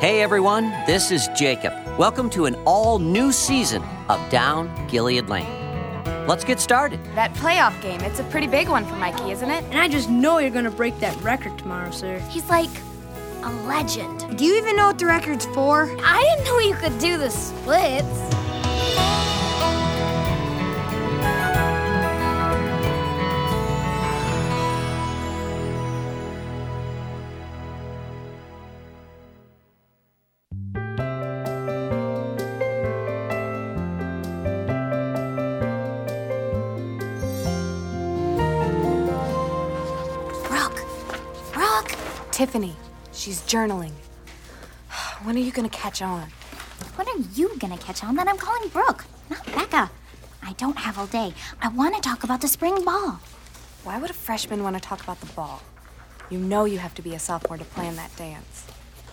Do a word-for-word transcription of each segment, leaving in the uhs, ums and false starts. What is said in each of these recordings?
Hey everyone, this is Jacob. Welcome to an all-new season of Down Gilead Lane. Let's get started. That playoff game, it's a pretty big one for Mikey, isn't it? And I just know you're gonna break that record tomorrow, sir. He's like a legend. Do you even know what the record's for? I didn't know you could do the splits. Tiffany, she's journaling. When are you gonna catch on? When are you gonna catch on that I'm calling Brooke, not Becca? I don't have all day. I want to talk about the spring ball. Why would a freshman want to talk about the ball? You know you have to be a sophomore to plan that dance.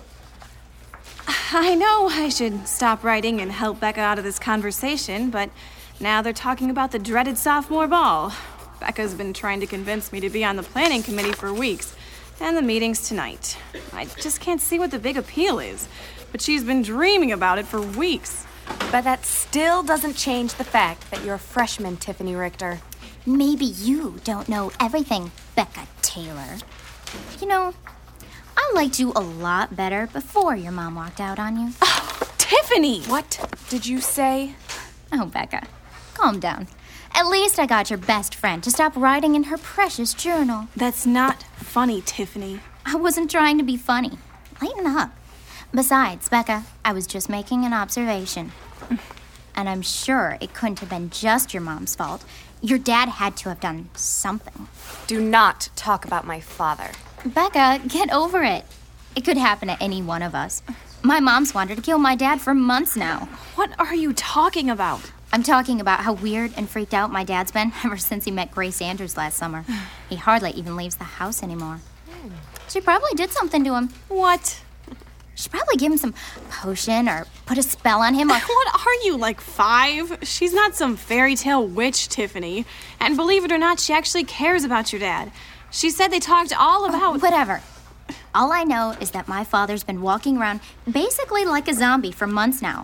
I know I should stop writing and help Becca out of this conversation, but now they're talking about the dreaded sophomore ball. Becca's been trying to convince me to be on the planning committee for weeks. And the meeting's tonight. I just can't see what the big appeal is. But she's been dreaming about it for weeks. But that still doesn't change the fact that you're a freshman, Tiffany Richter. Maybe you don't know everything, Becca Taylor. You know, I liked you a lot better before your mom walked out on you. Oh, Tiffany! What did you say? Oh, Becca, calm down. At least I got your best friend to stop writing in her precious journal. That's not funny, Tiffany. I wasn't trying to be funny. Lighten up. Besides, Becca, I was just making an observation. And I'm sure it couldn't have been just your mom's fault. Your dad had to have done something. Do not talk about my father. Becca, get over it. It could happen to any one of us. My mom's wanted to kill my dad for months now. What are you talking about? I'm talking about how weird and freaked out my dad's been ever since he met Grace Andrews last summer. He hardly even leaves the house anymore. She probably did something to him. What? She probably gave him some potion or put a spell on him. Or... What are you, like five? She's not some fairy tale witch, Tiffany. And believe it or not, she actually cares about your dad. She said they talked all about... Oh, whatever. All I know is that my father's been walking around basically like a zombie for months now.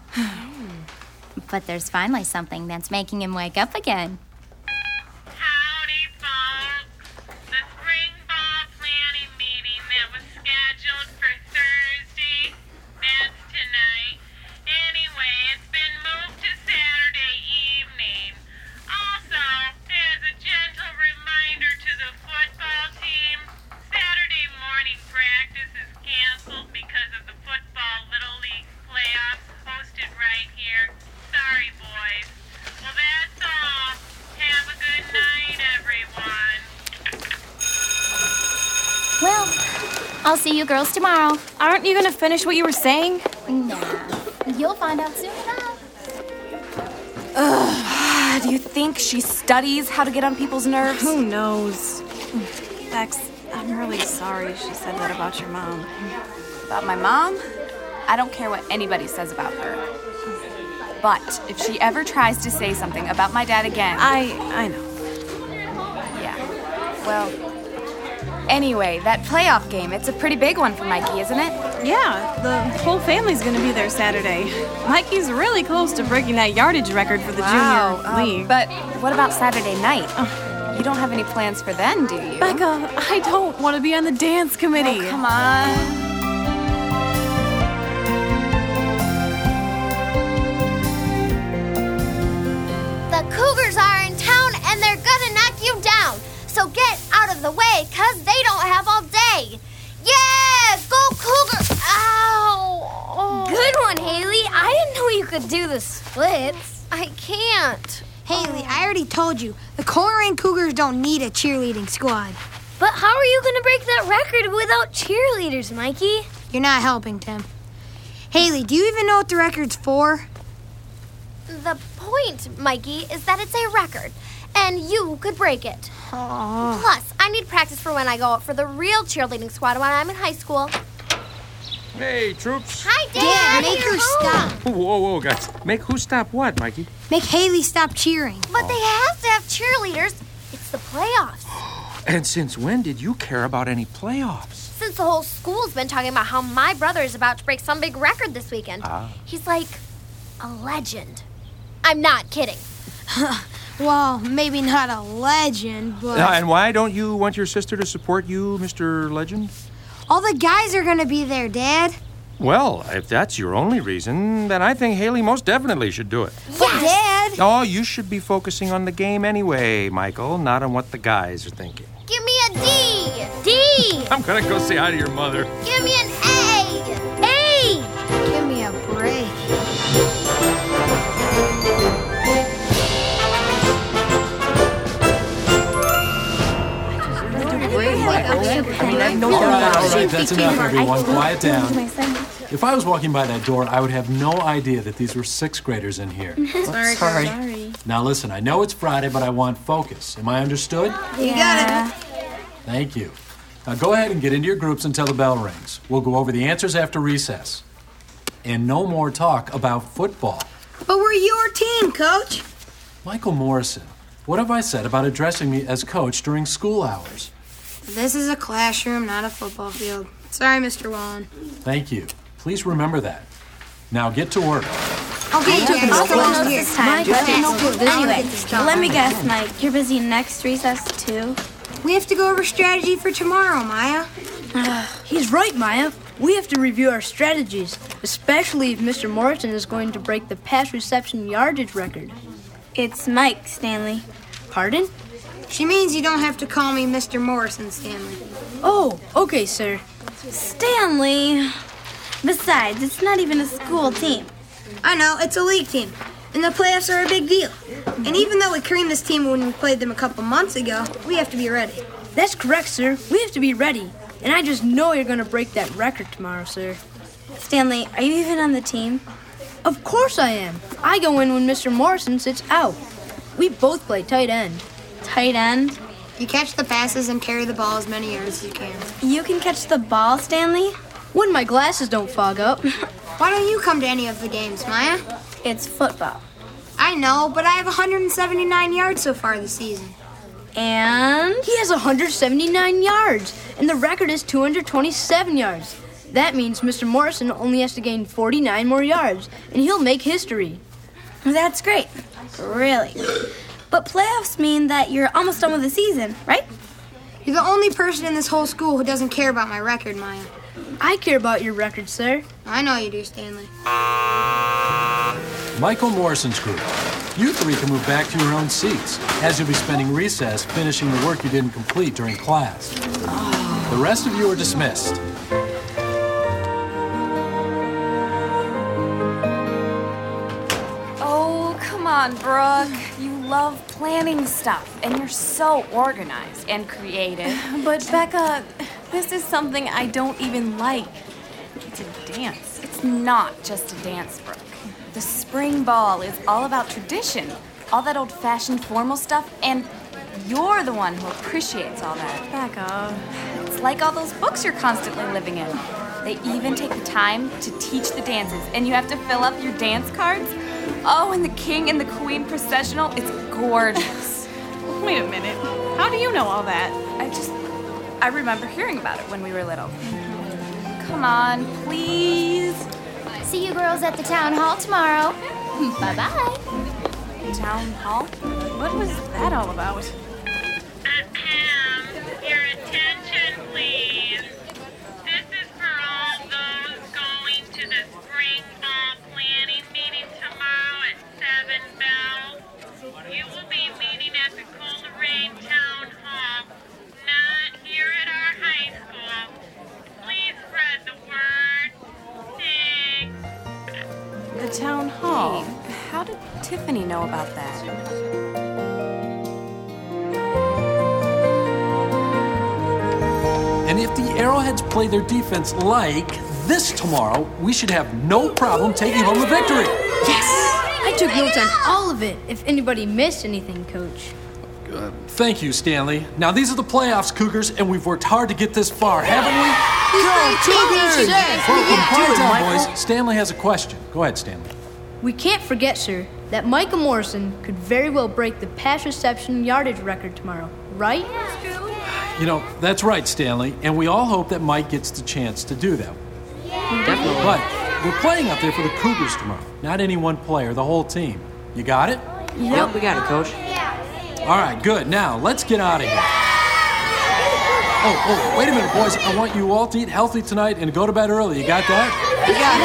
But there's finally something that's making him wake up again. Howdy, folks. The spring ball planning meeting that was scheduled for Thursday, that's tonight. Anyway, it's been moved to Saturday evening. Also, as a gentle reminder to the football team, Saturday morning practice is canceled because of the football Little League playoffs hosted right here. Sorry, boys. Well, that's all. Have a good night, everyone. Well, I'll see you girls tomorrow. Aren't you going to finish what you were saying? Nah, you'll find out soon enough. Ugh. Do you think she studies how to get on people's nerves? Who knows? Bex, I'm really sorry she said that about your mom. About my mom? I don't care what anybody says about her. But if she ever tries to say something about my dad again... I I know. Yeah. Well, anyway, that playoff game, it's a pretty big one for Mikey, isn't it? Yeah, the whole family's going to be there Saturday. Mikey's really close to breaking that yardage record for the wow, junior um, league. But what about Saturday night? You don't have any plans for then, do you? Becca, I don't want to be on the dance committee. Oh, come on. The Cougars are in town and they're gonna knock you down. So get out of the way, cause they don't have all day. Yeah, go Cougars! Ow! Oh. Good one, Haley. I didn't know you could do the splits. I can't. Haley, I already told you, the Coleraine Cougars don't need a cheerleading squad. But how are you gonna break that record without cheerleaders, Mikey? You're not helping, Tim. Haley, do you even know what the record's for? The point, Mikey, is that it's a record, and you could break it. Oh. Plus, I need practice for when I go out for the real cheerleading squad when I'm in high school. Hey, troops. Hi, Dad. Dad, make her stop. Whoa, whoa, guys. Make who stop what, Mikey? Make Haley stop cheering. But they have to have cheerleaders. It's the playoffs. And since when did you care about any playoffs? since the whole school's been talking about how my brother is about to break some big record this weekend. Ah. He's like a legend. I'm not kidding. Well, maybe not a legend, but... Uh, and why don't you want your sister to support you, Mister Legend? all the guys are gonna be there, Dad. Well, if that's your only reason, then I think Haley most definitely should do it. But Dad... Oh, you should be focusing on the game anyway, Michael, not on what the guys are thinking. Give me a D! D! I'm gonna go say hi to your mother. Give me an A! A! Give me a break. All right, all right, that's enough, everyone. Quiet down. If I was walking by that door, I would have no idea that these were sixth graders in here. Sorry, Sorry. sorry. Now listen, I know it's Friday, but I want focus. Am I understood? You got it. Thank you. Now go ahead and get into your groups until the bell rings. We'll go over the answers after recess. And no more talk about football. But we're your team, Coach. Michael Morrison, what have I said about addressing me as coach during school hours? This is a classroom, not a football field. Sorry, Mister Wallen. Thank you. Please remember that. Now get to work. Okay, Dad. I'll go I'll this here. time. Okay. Anyway, let me guess, Mike. You're busy next recess, too? We have to go over strategy for tomorrow, Maya. He's right, Maya. We have to review our strategies, especially if Mister Morrison is going to break the pass reception yardage record. It's Mike, Stanley. Pardon? She means you don't have to call me Mister Morrison, Stanley. Oh, okay, sir. Stanley. Besides, it's not even a school team. I know, it's a league team, and the playoffs are a big deal. And even though we creamed this team when we played them a couple months ago, we have to be ready. That's correct, sir. We have to be ready. And I just know you're going to break that record tomorrow, sir. Stanley, are you even on the team? Of course I am. I go in when Mister Morrison sits out. We both play tight end. Tight end? You catch the passes and carry the ball as many yards as you can. You can catch the ball, Stanley? When my glasses don't fog up. Why don't you come to any of the games, Maya? It's football. I know, but I have one hundred seventy-nine yards so far this season. And? He has one hundred seventy-nine yards, and the record is two hundred twenty-seven yards. That means Mister Morrison only has to gain forty-nine more yards, and he'll make history. That's great. Really. But playoffs mean that you're almost done with the season, right? You're the only person in this whole school who doesn't care about my record, Maya. I care about your record, sir. I know you do, Stanley. Michael Morrison's group. You three can move back to your own seats, as you'll be spending recess finishing the work you didn't complete during class. The rest of you are dismissed. Oh, come on, Brooke. You love planning stuff, and you're so organized and creative. But Becca, this is something I don't even like. It's a dance. It's not just a dance, Brooke. The spring ball is all about tradition, all that old-fashioned formal stuff, and you're the one who appreciates all that. Becca. It's like all those books you're constantly living in. They even take the time to teach the dances, and you have to fill up your dance cards. Oh, and the king and the queen processional, it's gorgeous. Wait a minute. How do you know all that? I just, I remember hearing about it when we were little. Come on, please. See you girls at the town hall tomorrow. Bye-bye. Town hall? What was that all about? Ahem. Your attention, please. This is for all those going to the spring ball planning meeting tomorrow at seven Bell. You will be meeting at the Coleraine Town Hall, not here at our high school. Please spread the word. Thanks. The town hall. Hey, how did Tiffany know about that? And if the Arrowheads play their defense like this tomorrow, we should have no problem taking home the victory. Yes! I took notes on all of it, if anybody missed anything, Coach. Uh, thank you, Stanley. Now, these are the playoffs, Cougars, and we've worked hard to get this far, haven't we? Go, Cougars! Welcome, quiet down, boys. Stanley has a question. Go ahead, Stanley. We can't forget, sir, that Michael Morrison could very well break the pass reception yardage record tomorrow, right? You know, that's right, Stanley, and we all hope that Mike gets the chance to do that. Definitely. But we're playing up there for the Cougars tomorrow, not any one player, the whole team. You got it? Yep, we got it, Coach. All right, good. Now, let's get out of here. Oh, oh, wait a minute, boys. I want you all to eat healthy tonight and go to bed early. You got that? We got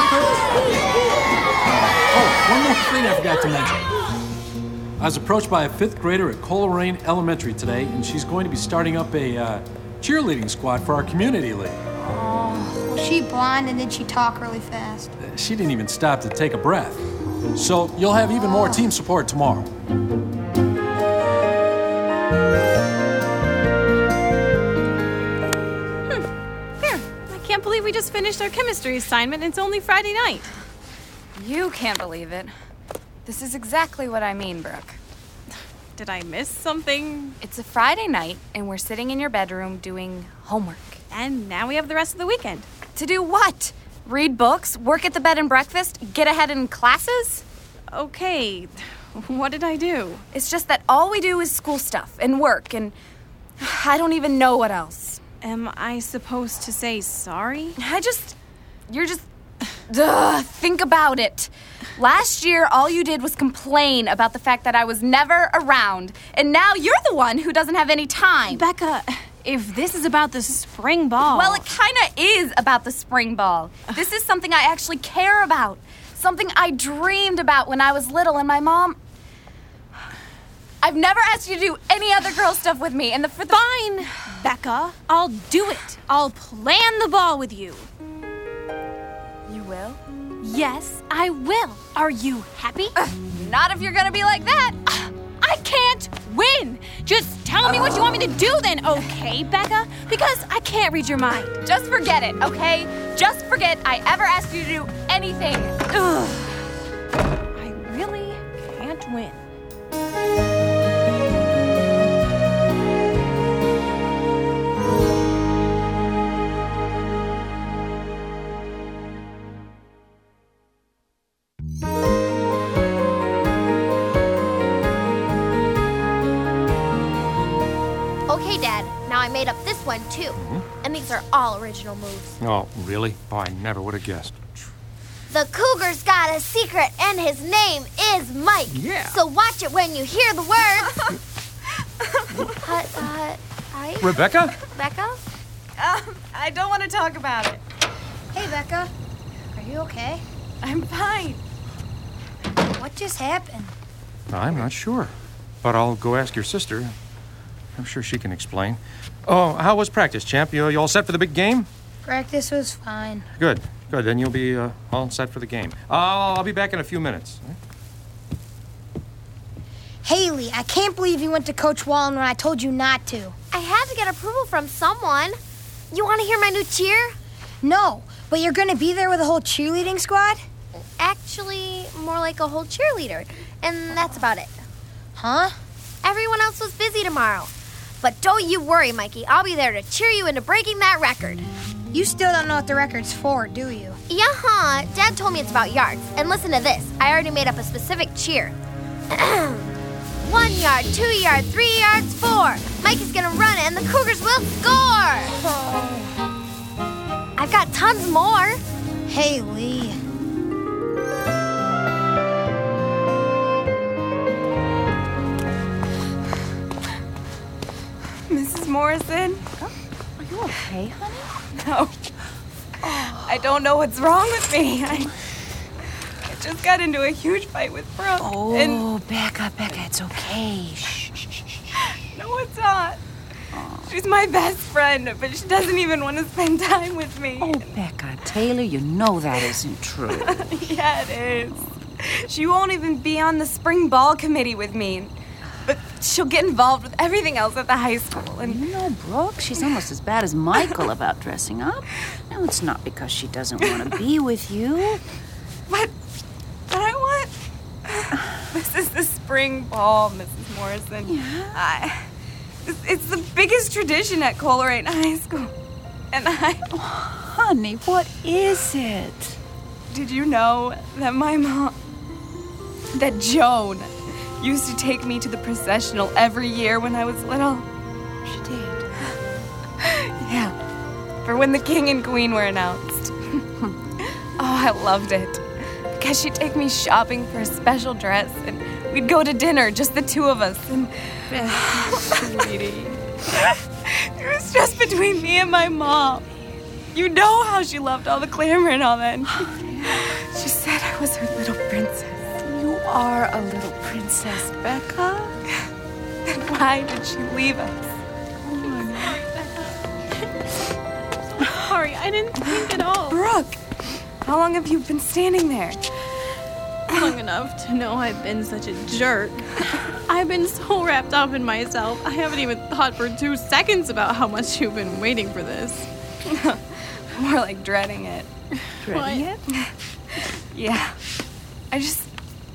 it. Oh, one more thing I forgot to mention. I was approached by a fifth grader at Coleraine Elementary today, and she's going to be starting up a uh, cheerleading squad for our community league. Oh, was she blind and did she talk really fast? She didn't even stop to take a breath. So you'll have even more team support tomorrow. I can't believe we just finished our chemistry assignment and it's only Friday night. You can't believe it. This is exactly what I mean, Brooke. Did I miss something? It's a Friday night, and we're sitting in your bedroom doing homework. And now we have the rest of the weekend. To do what? Read books, work at the bed and breakfast, get ahead in classes? Okay, what did I do? It's just that all we do is school stuff and work, and I don't even know what else. Am I supposed to say sorry? I just... You're just... Ugh, think about it. Last year, all you did was complain about the fact that I was never around, and now you're the one who doesn't have any time. Becca, if this is about the spring ball... Well, it kind of is about the spring ball. This is something I actually care about, something I dreamed about when I was little, and my mom... I've never asked you to do any other girl stuff with me, and the... For the... Fine, Becca. I'll do it. I'll plan the ball with you. You will? Yes, I will. Are you happy? Uh, not if you're gonna be like that. Uh, I can't win. Just tell me what you want me to do then, okay, Becca? Because I can't read your mind. Just forget it, okay? Just forget I ever asked you to do anything. Ugh. I really can't win. Okay, Dad. Now I made up this one, too. Mm-hmm. And these are all original moves. Oh, really? Oh, I never would have guessed. The Cougar's got a secret, and his name is Mike. Yeah. So watch it when you hear the words. uh, uh, I... Rebecca? Becca? Um, I don't want to talk about it. Hey, Becca. Are you okay? I'm fine. What just happened? I'm not sure. But I'll go ask your sister. I'm sure she can explain. Oh, how was practice, champ? You, you all set for the big game? Practice was fine. Good. Good. Then you'll be uh, all set for the game. I'll, I'll be back in a few minutes. Haley, I can't believe you went to Coach Wallen when I told you not to. I had to get approval from someone. You want to hear my new cheer? No, but you're going to be there with a whole cheerleading squad? Actually, more like a whole cheerleader. And that's about it. Huh? Everyone else was busy tomorrow. But don't you worry, Mikey. I'll be there to cheer you into breaking that record. You still don't know what the record's for, do you? Yeah-huh. Dad told me it's about yards. And listen to this. I already made up a specific cheer. One yard, two yard, three yards, four. Mike is gonna run it and the Cougars will score. I've got tons more. Haley. Missus Morrison? Oh, are you okay, honey? No. I don't know what's wrong with me. I, I just got into a huge fight with Brooke. Oh, and... Becca, Becca, it's okay. Shh, shh, shh, shh. No, it's not. Oh. She's my best friend, but she doesn't even want to spend time with me. Oh, Becca, Taylor, you know that isn't true. Yeah, it is. She won't even be on the spring ball committee with me. But she'll get involved with everything else at the high school. And you know, Brooke, she's almost as bad as Michael about dressing up. No, it's not because she doesn't want to be with you. But, but I want... This is the spring ball, Missus Morrison. Yeah? I, it's, it's the biggest tradition at Coleraine High School. And I... Oh, honey, what is it? Did you know that my mom... That Joan... used to take me to the processional every year when I was little. She did. for when the king and queen were announced. Oh, I loved it. Because she'd take me shopping for a special dress, and we'd go to dinner, just the two of us. And sweetie, it was just between me and my mom. You know how she loved all the glamour and all that. And she, she said I was her little princess. You are a little princess, Becca. Then why did she leave us? Sorry, I didn't think at all. Brooke, how long have you been standing there? Long enough to know I've been such a jerk. I've been so wrapped up in myself, I haven't even thought for two seconds about how much you've been waiting for this. More like dreading it. Dreading it? Yeah. I just...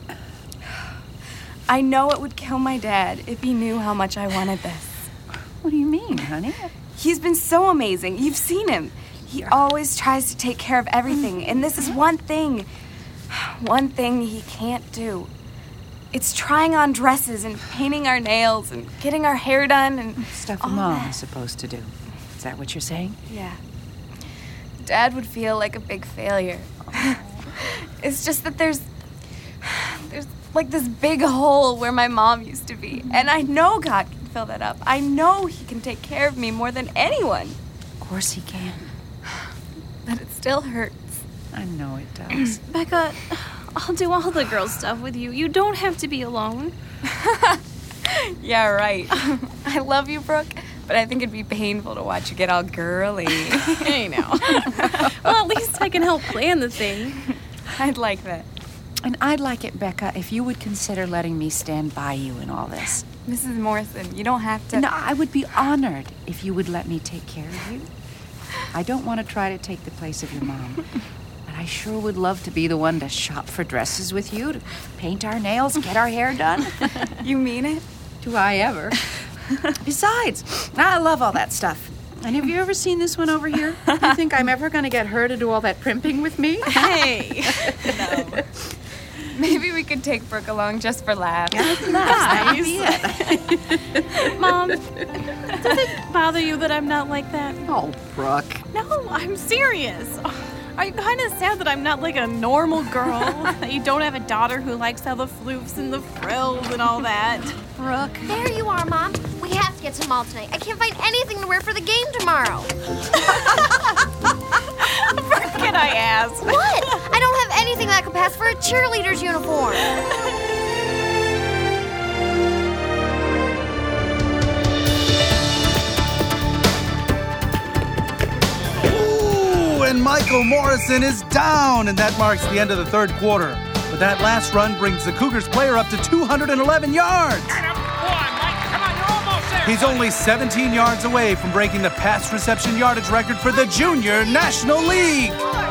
I know it would kill my dad if he knew how much I wanted this. What do you mean, honey? He's been so amazing. You've seen him. He always tries to take care of everything, and this is one thing, one thing he can't do. It's trying on dresses and painting our nails and getting our hair done and stuff a mom's supposed to do. Is that what you're saying? Yeah. Dad would feel like a big failure. It's just that there's, there's like this big hole where my mom used to be, and I know God can fill that up. I know he can take care of me more than anyone. Of course he can. But it still hurts. I know it does. Becca, I'll do all the girl stuff with you. You don't have to be alone. Yeah, right. I love you, Brooke, but I think it'd be painful to watch you get all girly. I know. Well, at least I can help plan the thing. I'd like that. And I'd like it, Becca, if you would consider letting me stand by you in all this. Missus Morrison, you don't have to... No, I would be honored if you would let me take care of you. I don't want to try to take the place of your mom. But I sure would love to be the one to shop for dresses with you, to paint our nails, get our hair done. You mean it? Do I ever? Besides, I love all that stuff. And have you ever seen this one over here? You think I'm ever going to get her to do all that primping with me? Hey! No. Maybe we could take Brooke along just for laughs. Nice. Mom, does it bother you that I'm not like that? Oh, Brooke. No, I'm serious. Are you kind of sad that I'm not like a normal girl? That you don't have a daughter who likes all the floofs and the frills and all that? Brooke. There you are, Mom. We have to get to the mall tonight. I can't find anything to wear for the game tomorrow. Forget I asked. What? I don't have anything that could pass for a cheerleader's uniform. Ooh, and Michael Morrison is down, and that marks the end of the third quarter. But that last run brings the Cougars player up to two hundred eleven yards. He's only seventeen yards away from breaking the pass reception yardage record for the Junior National League.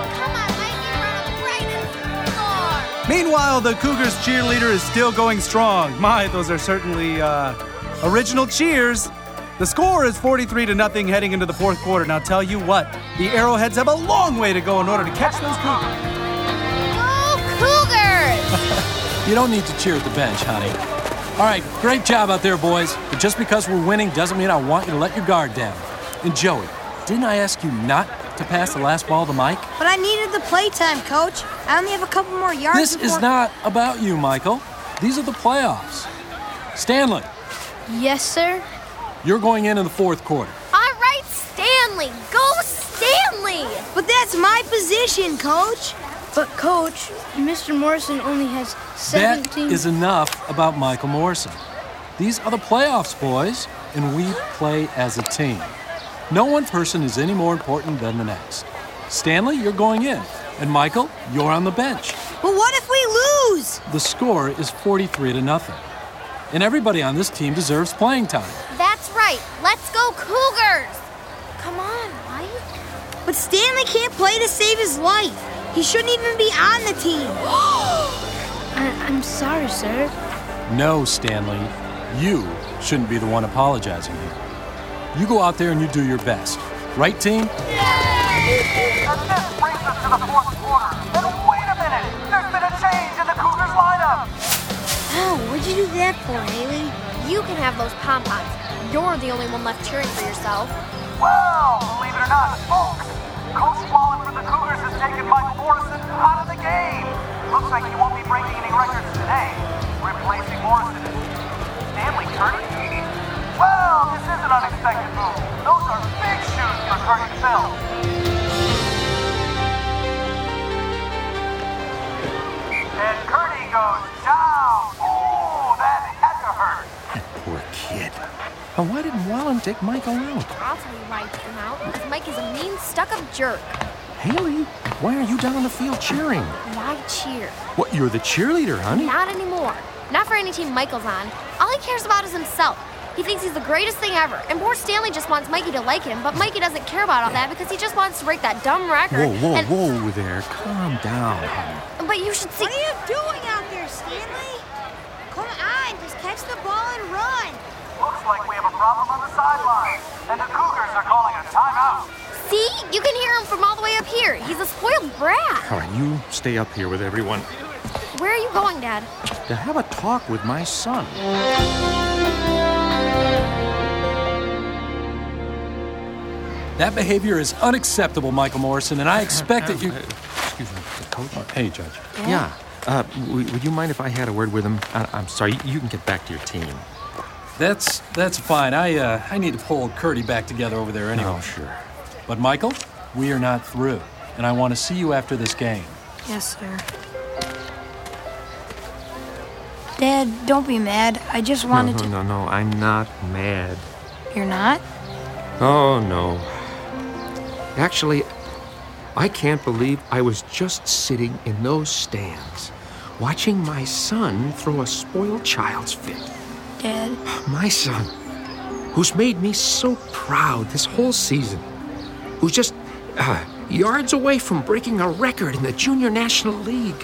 Meanwhile, the Cougars cheerleader is still going strong. My, those are certainly uh, original cheers. The score is forty-three to nothing heading into the fourth quarter. Now, tell you what, the Arrowheads have a long way to go in order to catch those Cougars. Go Cougars! You don't need to cheer at the bench, honey. All right, great job out there, boys. But just because we're winning doesn't mean I want you to let your guard down. And Joey, didn't I ask you not to pass the last ball to Mike? But I needed the playtime, Coach. I only have a couple more yards. This before... is not about you, Michael. These are the playoffs. Stanley. Yes, sir? You're going in in the fourth quarter. All right, Stanley. Go Stanley! But that's my position, Coach. But, Coach, Mister Morrison only has seventeen... That is enough about Michael Morrison. These are the playoffs, boys, and we play as a team. No one person is any more important than the next. Stanley, you're going in. And Michael, you're on the bench. But what if we lose? The score is forty-three to nothing. And everybody on this team deserves playing time. That's right. Let's go Cougars! Come on, Mike. But Stanley can't play to save his life. He shouldn't even be on the team. I- I'm sorry, sir. No, Stanley. You shouldn't be the one apologizing here. You go out there and you do your best. Right, team? And this brings us to the fourth quarter. And wait a minute! There's been a change in the Cougars lineup! Oh, what'd you do that for, Haley? You can have those pom-poms. You're the only one left cheering for yourself. Well, believe it or not, folks, Coach Wallen for the Cougars has taken Mike Morrison out of the game. Looks like he won't be breaking any records today. Replacing Morrison is Stanley Curdy. Well, this is an unexpected move. Those are big shoes for Curdy to fill. And Curdy goes down. Ooh, that had to hurt. That poor kid. Now, why didn't Wallen take Michael out? I'll tell you why he took him out. Because Mike is a mean, stuck-up jerk. Haley, why are you down on the field cheering? Why cheer? What, you're the cheerleader, honey? Not anymore. Not for any team Michael's on. All he cares about is himself. He thinks he's the greatest thing ever. And poor Stanley just wants Mikey to like him, but Mikey doesn't care about all that because he just wants to break that dumb record. Whoa, whoa, and... whoa there. Calm down, honey. But you should see... What are you doing out there, Stanley? Come on, just catch the ball and run. Looks like we have a problem on the sideline, and the Cougars are calling a timeout. See? You can hear him from all the way up here. He's a spoiled brat. All right, you stay up here with everyone. Where are you going, Dad? To have a talk with my son. That behavior is unacceptable, Michael Morrison, and I expect that you... Excuse me, Coach. Oh, hey, Judge. Yeah. Uh, w- would you mind if I had a word with him? I- I'm sorry. You can get back to your team. That's that's fine. I uh, I need to pull Curdy back together over there anyway. Oh, sure. But, Michael, we are not through, and I want to see you after this game. Yes, sir. Dad, don't be mad. I just wanted no, no, to... No, no, no. I'm not mad. You're not? Oh, no. Actually, I can't believe I was just sitting in those stands, watching my son throw a spoiled child's fit. Dad? My son, who's made me so proud this whole season, who's just uh, yards away from breaking a record in the Junior National League.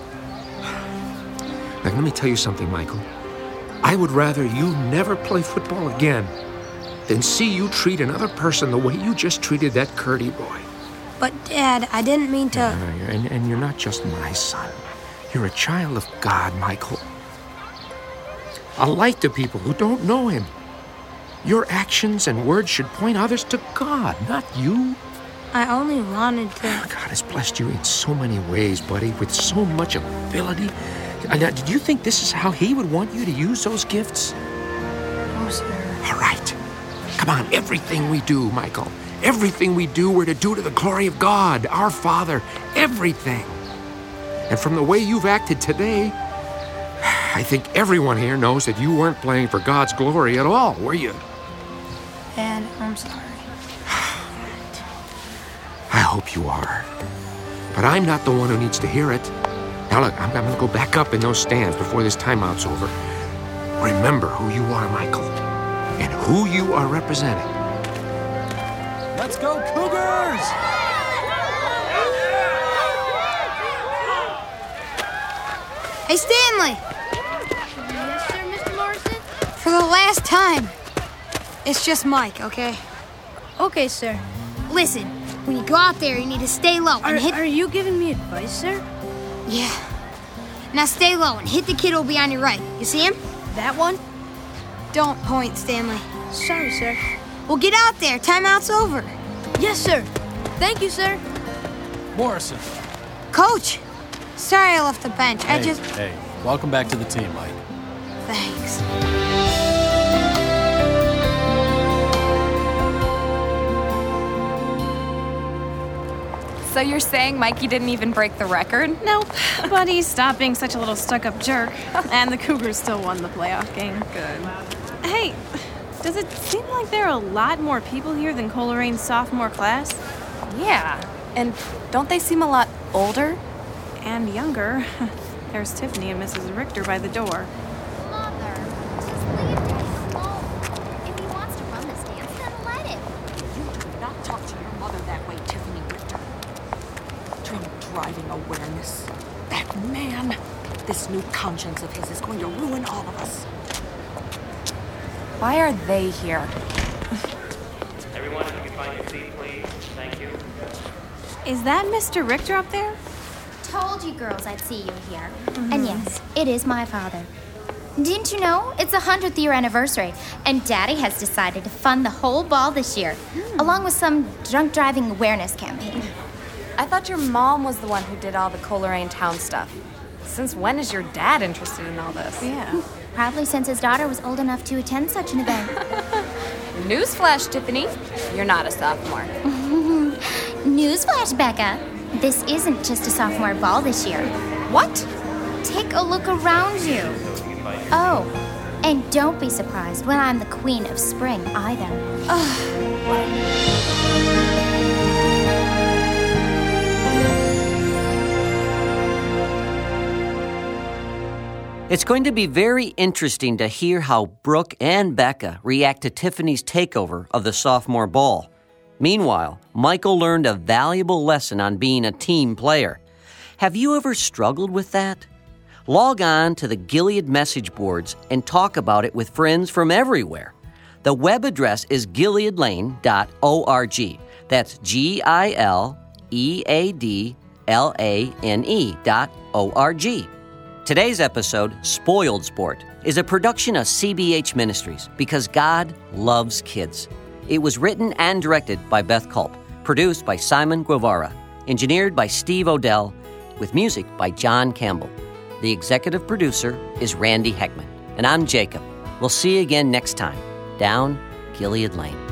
Now, let me tell you something, Michael. I would rather you never play football again than see you treat another person the way you just treated that Curdy boy. But, Dad, I didn't mean to... No, no, and, and you're not just my son. You're a child of God, Michael. A light to people who don't know him. Your actions and words should point others to God, not you. I only wanted to... God has blessed you in so many ways, buddy, with so much ability. Now, did you think this is how he would want you to use those gifts? No, sir. All right. Come on, everything we do, Michael, everything we do, we're to do to the glory of God, our Father, everything. And from the way you've acted today, I think everyone here knows that you weren't playing for God's glory at all, were you? Dad, I'm sorry. I hope you are. But I'm not the one who needs to hear it. Now look, I'm, I'm going to go back up in those stands before this timeout's over. Remember who you are, Michael, and who you are representing. Let's go, Cougars! Hey, Stanley! Yes, sir, Mister Morrison? For the last time, it's just Mike, okay? Okay, sir. Listen, when you go out there, you need to stay low and Are, hit... are you giving me advice, sir? Yeah. Now stay low and hit the kid who'll be on your right. You see him? That one? Don't point, Stanley. Sorry, sir. Well, get out there. Timeout's over. Yes, sir. Thank you, sir. Morrison. Coach, sorry I left the bench. Hey, I just... hey, welcome back to the team, Mike. Thanks. So you're saying Mikey didn't even break the record? Nope, but he stopped being such a little stuck-up jerk, and the Cougars still won the playoff game. Good. Hey, does it seem like there are a lot more people here than Colerane's sophomore class? Yeah, and don't they seem a lot older? And younger. There's Tiffany and Missus Richter by the door. Mother, just leave Daddy alone. If he wants to run this dance, then let him. You do not talk to your mother that way, Tiffany Richter. Drink driving awareness. That man, this new conscience of his is going to ruin all of us. Why are they here? Everyone, if you can find your seat, please. Thank you. Is that Mister Richter up there? Told you girls I'd see you here. Mm-hmm. And yes, it is my father. Didn't you know? It's the hundredth year anniversary, and Daddy has decided to fund the whole ball this year, mm. along with some drunk driving awareness campaign. I thought your mom was the one who did all the Coleraine town stuff. Since when is your dad interested in all this? Yeah. Probably since his daughter was old enough to attend such an event. Newsflash, Tiffany. You're not a sophomore. Newsflash, Becca. This isn't just a sophomore ball this year. What? Take a look around you. Oh, and don't be surprised when I'm the queen of spring either. It's going to be very interesting to hear how Brooke and Becca react to Tiffany's takeover of the sophomore ball. Meanwhile, Michael learned a valuable lesson on being a team player. Have you ever struggled with that? Log on to the Gilead message boards and talk about it with friends from everywhere. The web address is gilead lane dot org. That's G I L E A D L A N E dot O R G. Today's episode, Spoiled Sport, is a production of C B H Ministries because God loves kids. It was written and directed by Beth Culp, produced by Simon Guevara, engineered by Steve Odell, with music by John Campbell. The executive producer is Randy Heckman, and I'm Jacob. We'll see you again next time, down Gilead Lane.